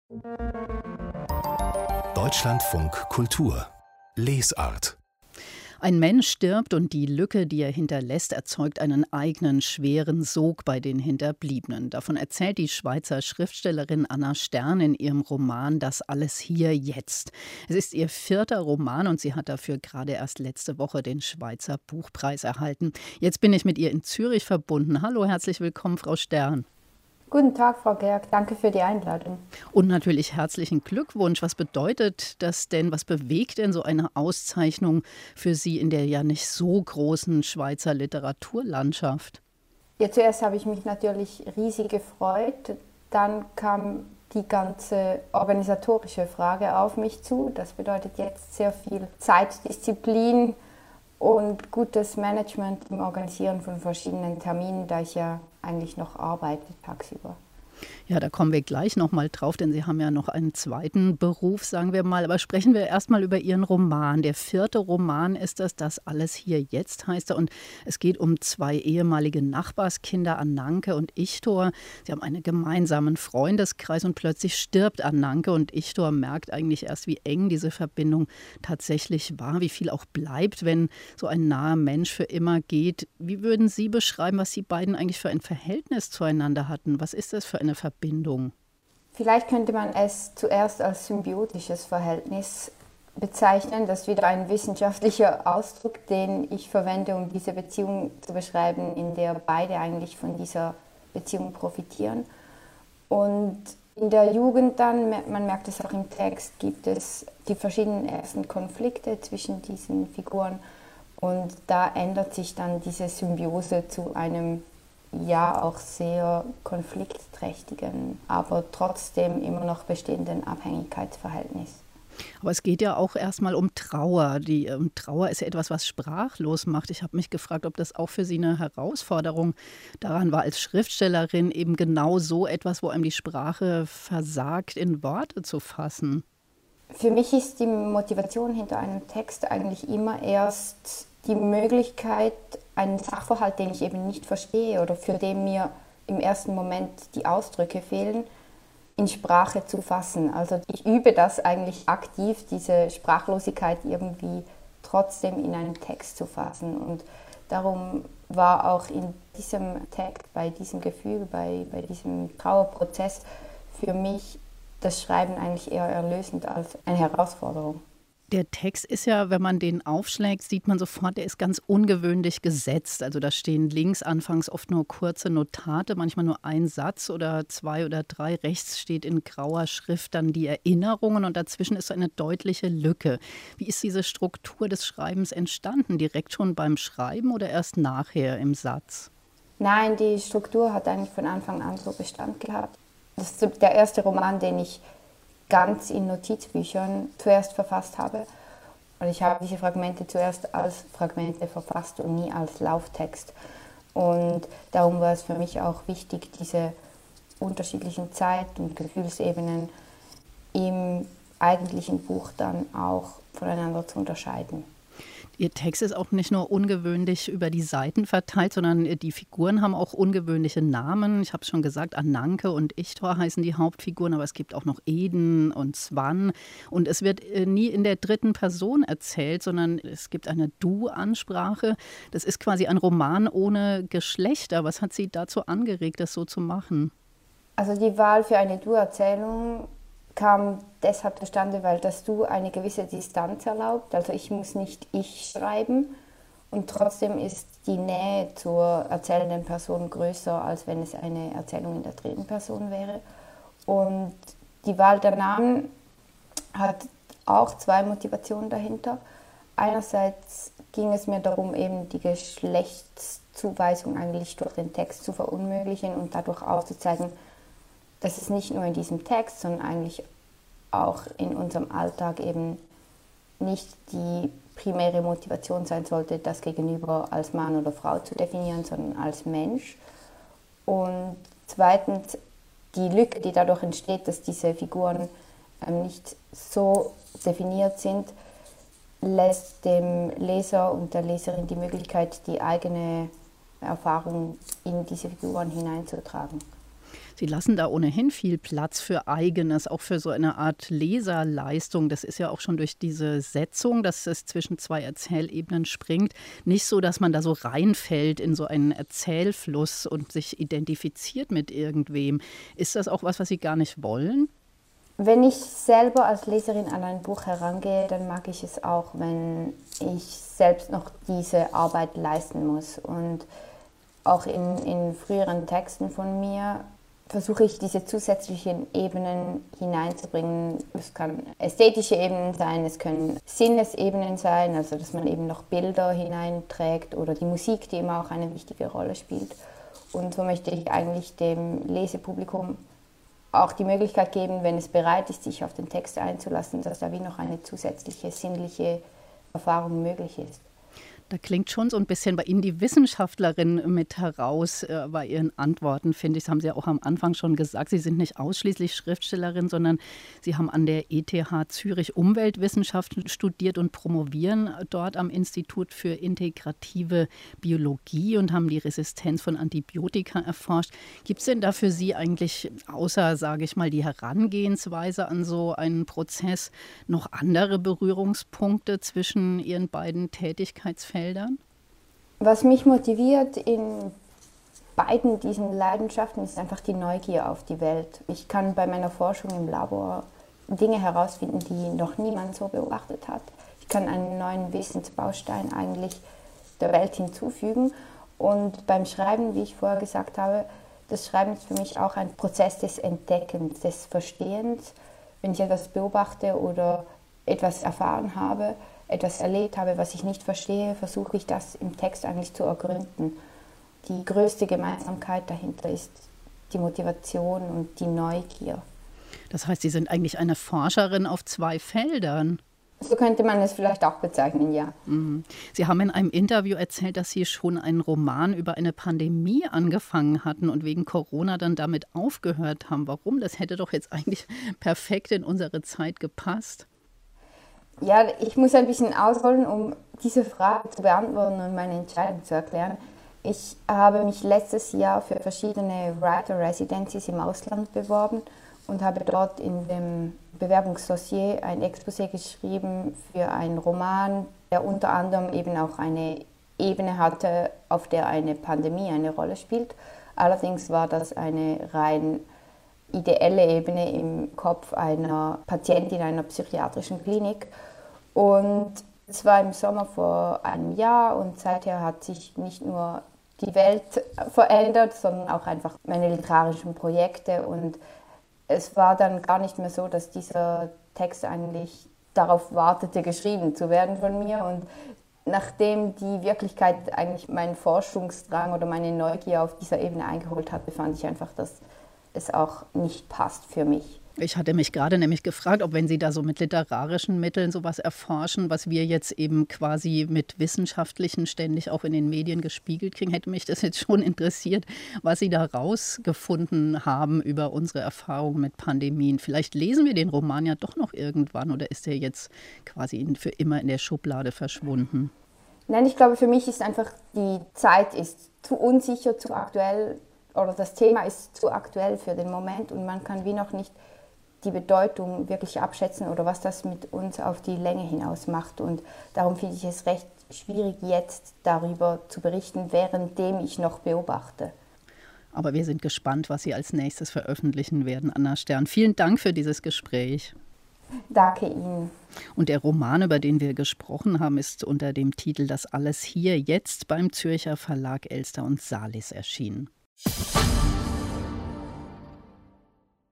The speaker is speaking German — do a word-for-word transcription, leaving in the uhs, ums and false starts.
Deutschlandfunk Kultur Lesart. Ein Mensch stirbt und die Lücke, die er hinterlässt, erzeugt einen eigenen schweren Sog bei den Hinterbliebenen. Davon erzählt die Schweizer Schriftstellerin Anna Stern in ihrem Roman Das alles hier jetzt. Es ist ihr vierter Roman und sie hat dafür gerade erst letzte Woche den Schweizer Buchpreis erhalten. Jetzt bin ich mit ihr in Zürich verbunden. Hallo, herzlich willkommen, Frau Stern. Guten Tag, Frau Gerg. Danke für die Einladung. Und natürlich herzlichen Glückwunsch. Was bedeutet das denn? Was bewegt denn so eine Auszeichnung für Sie in der ja nicht so großen Schweizer Literaturlandschaft? Ja, zuerst habe ich mich natürlich riesig gefreut. Dann kam die ganze organisatorische Frage auf mich zu. Das bedeutet jetzt sehr viel Zeitdisziplin und gutes Management im Organisieren von verschiedenen Terminen, da ich ja eigentlich noch arbeite tagsüber. Ja, da kommen wir gleich noch mal drauf, denn Sie haben ja noch einen zweiten Beruf, sagen wir mal. Aber sprechen wir erst mal über Ihren Roman. Der vierte Roman ist das, Das alles hier jetzt heißt er. Und es geht um zwei ehemalige Nachbarskinder, Ananke und Ichtor. Sie haben einen gemeinsamen Freundeskreis und plötzlich stirbt Ananke. Und Ichtor merkt eigentlich erst, wie eng diese Verbindung tatsächlich war, wie viel auch bleibt, wenn so ein naher Mensch für immer geht. Wie würden Sie beschreiben, was Sie beiden eigentlich für ein Verhältnis zueinander hatten? Was ist das für eine Verbindung? Vielleicht könnte man es zuerst als symbiotisches Verhältnis bezeichnen. Das ist wieder ein wissenschaftlicher Ausdruck, den ich verwende, um diese Beziehung zu beschreiben, in der beide eigentlich von dieser Beziehung profitieren. Und in der Jugend dann, man merkt es auch im Text, gibt es die verschiedenen ersten Konflikte zwischen diesen Figuren und da ändert sich dann diese Symbiose zu einem ja auch sehr konfliktträchtigen, aber trotzdem immer noch bestehenden Abhängigkeitsverhältnis. Aber es geht ja auch erstmal um Trauer. Die ähm, Trauer ist ja etwas, was sprachlos macht. Ich habe mich gefragt, ob das auch für Sie eine Herausforderung daran war, als Schriftstellerin eben genau so etwas, wo einem die Sprache versagt, in Worte zu fassen. Für mich ist die Motivation hinter einem Text eigentlich immer erst die Möglichkeit, einen Sachverhalt, den ich eben nicht verstehe oder für den mir im ersten Moment die Ausdrücke fehlen, in Sprache zu fassen. Also ich übe das eigentlich aktiv, diese Sprachlosigkeit irgendwie trotzdem in einen Text zu fassen. Und darum war auch in diesem Text, bei diesem Gefühl, bei, bei diesem Trauerprozess für mich das Schreiben eigentlich eher erlösend als eine Herausforderung. Der Text ist ja, wenn man den aufschlägt, sieht man sofort, der ist ganz ungewöhnlich gesetzt. Also da stehen links anfangs oft nur kurze Notate, manchmal nur ein Satz oder zwei oder drei. Rechts steht in grauer Schrift dann die Erinnerungen und dazwischen ist so eine deutliche Lücke. Wie ist diese Struktur des Schreibens entstanden? Direkt schon beim Schreiben oder erst nachher im Satz? Nein, die Struktur hat eigentlich von Anfang an so Bestand gehabt. Das ist der erste Roman, den ich ganz in Notizbüchern zuerst verfasst habe. Und ich habe diese Fragmente zuerst als Fragmente verfasst und nie als Lauftext. Und darum war es für mich auch wichtig, diese unterschiedlichen Zeit- und Gefühlsebenen im eigentlichen Buch dann auch voneinander zu unterscheiden. Ihr Text ist auch nicht nur ungewöhnlich über die Seiten verteilt, sondern die Figuren haben auch ungewöhnliche Namen. Ich habe es schon gesagt, Ananke und Ichtor heißen die Hauptfiguren, aber es gibt auch noch Eden und Swan. Und es wird nie in der dritten Person erzählt, sondern es gibt eine Du-Ansprache. Das ist quasi ein Roman ohne Geschlechter. Was hat Sie dazu angeregt, das so zu machen? Also die Wahl für eine Du-Erzählung kam deshalb zustande, weil das Du eine gewisse Distanz erlaubt. Also ich muss nicht ich schreiben und trotzdem ist die Nähe zur erzählenden Person größer, als wenn es eine Erzählung in der dritten Person wäre. Und die Wahl der Namen hat auch zwei Motivationen dahinter. Einerseits ging es mir darum, eben die Geschlechtszuweisung eigentlich durch den Text zu verunmöglichen und dadurch aufzuzeigen, dass es nicht nur in diesem Text, sondern eigentlich auch in unserem Alltag eben nicht die primäre Motivation sein sollte, das Gegenüber als Mann oder Frau zu definieren, sondern als Mensch. Und zweitens die Lücke, die dadurch entsteht, dass diese Figuren ähm, nicht so definiert sind, lässt dem Leser und der Leserin die Möglichkeit, die eigene Erfahrung in diese Figuren hineinzutragen. Sie lassen da ohnehin viel Platz für Eigenes, auch für so eine Art Leserleistung. Das ist ja auch schon durch diese Setzung, dass es zwischen zwei Erzählebenen springt, nicht so, dass man da so reinfällt in so einen Erzählfluss und sich identifiziert mit irgendwem. Ist das auch was, was Sie gar nicht wollen? Wenn ich selber als Leserin an ein Buch herangehe, dann mag ich es auch, wenn ich selbst noch diese Arbeit leisten muss. Und auch in, in früheren Texten von mir versuche ich, diese zusätzlichen Ebenen hineinzubringen. Es kann ästhetische Ebenen sein, es können Sinnesebenen sein, also dass man eben noch Bilder hineinträgt oder die Musik, die immer auch eine wichtige Rolle spielt. Und so möchte ich eigentlich dem Lesepublikum auch die Möglichkeit geben, wenn es bereit ist, sich auf den Text einzulassen, dass da wie noch eine zusätzliche sinnliche Erfahrung möglich ist. Da klingt schon so ein bisschen bei Ihnen die Wissenschaftlerin mit heraus äh, bei Ihren Antworten, finde ich. Das haben Sie ja auch am Anfang schon gesagt. Sie sind nicht ausschließlich Schriftstellerin, sondern Sie haben an der E T H Zürich Umweltwissenschaften studiert und promovieren dort am Institut für integrative Biologie und haben die Resistenz von Antibiotika erforscht. Gibt es denn da für Sie eigentlich, außer, sage ich mal, die Herangehensweise an so einen Prozess, noch andere Berührungspunkte zwischen Ihren beiden Tätigkeitsfeldern? Was mich motiviert in beiden diesen Leidenschaften ist einfach die Neugier auf die Welt. Ich kann bei meiner Forschung im Labor Dinge herausfinden, die noch niemand so beobachtet hat. Ich kann einen neuen Wissensbaustein eigentlich der Welt hinzufügen. Und beim Schreiben, wie ich vorher gesagt habe, das Schreiben ist für mich auch ein Prozess des Entdeckens, des Verstehens. Wenn ich etwas beobachte oder etwas erfahren habe, etwas erlebt habe, was ich nicht verstehe, versuche ich das im Text eigentlich zu ergründen. Die größte Gemeinsamkeit dahinter ist die Motivation und die Neugier. Das heißt, Sie sind eigentlich eine Forscherin auf zwei Feldern. So könnte man es vielleicht auch bezeichnen, ja. Mhm. Sie haben in einem Interview erzählt, dass Sie schon einen Roman über eine Pandemie angefangen hatten und wegen Corona dann damit aufgehört haben. Warum? Das hätte doch jetzt eigentlich perfekt in unsere Zeit gepasst. Ja, ich muss ein bisschen ausholen, um diese Frage zu beantworten und meine Entscheidung zu erklären. Ich habe mich letztes Jahr für verschiedene Writer Residencies im Ausland beworben und habe dort in dem Bewerbungsdossier ein Exposé geschrieben für einen Roman, der unter anderem eben auch eine Ebene hatte, auf der eine Pandemie eine Rolle spielt. Allerdings war das eine rein ideelle Ebene im Kopf einer Patientin in einer psychiatrischen Klinik. Und es war im Sommer vor einem Jahr und seither hat sich nicht nur die Welt verändert, sondern auch einfach meine literarischen Projekte. Und es war dann gar nicht mehr so, dass dieser Text eigentlich darauf wartete, geschrieben zu werden von mir. Und nachdem die Wirklichkeit eigentlich meinen Forschungsdrang oder meine Neugier auf dieser Ebene eingeholt hatte, fand ich einfach, dass es auch nicht passt für mich. Ich hatte mich gerade nämlich gefragt, ob wenn Sie da so mit literarischen Mitteln sowas erforschen, was wir jetzt eben quasi mit wissenschaftlichen ständig auch in den Medien gespiegelt kriegen, hätte mich das jetzt schon interessiert, was Sie da rausgefunden haben über unsere Erfahrungen mit Pandemien. Vielleicht lesen wir den Roman ja doch noch irgendwann oder ist der jetzt quasi für immer in der Schublade verschwunden? Nein, ich glaube, für mich ist einfach, die Zeit ist zu unsicher, zu aktuell oder das Thema ist zu aktuell für den Moment und man kann wie noch nicht die Bedeutung wirklich abschätzen oder was das mit uns auf die Länge hinaus macht. Und darum finde ich es recht schwierig, jetzt darüber zu berichten, währenddem ich noch beobachte. Aber wir sind gespannt, was Sie als nächstes veröffentlichen werden, Anna Stern. Vielen Dank für dieses Gespräch. Danke Ihnen. Und der Roman, über den wir gesprochen haben, ist unter dem Titel Das alles hier jetzt beim Zürcher Verlag Elster und Salis erschienen.